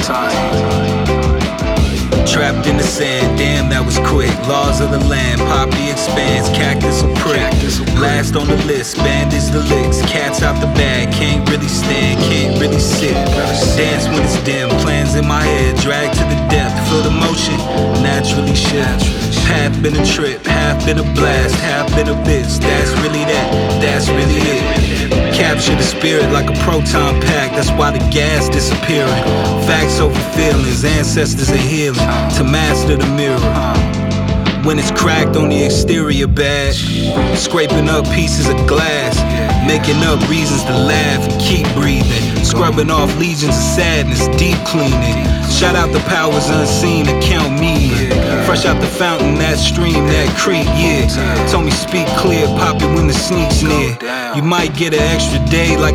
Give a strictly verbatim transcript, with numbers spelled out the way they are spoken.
Trapped in the sand, damn that was quick. Laws of the land, poppy expands, cactus will prick. Last on the list, bandage the licks. Cats out the bag, can't really stand, can't really sit. Dance when it's dim, plans in my head, drag to the depth. Feel the motion, naturally shift. Half been a trip, half been a blast, half been a bitch. That's really that, that's really it. Capture the spirit like a proton pack, that's why the gas disappearing. Facts over feelings, ancestors are healing to master the mirror. When it's cracked on the exterior bad, scraping up pieces of glass, making up reasons to laugh and keep breathing, scrubbing off legions of sadness, deep cleaning. Shout out the powers unseen to count me in. Fresh out the fountain, that stream, that creek, yeah. Told me speak clear, pop it when the sneak's near. You might get an extra day like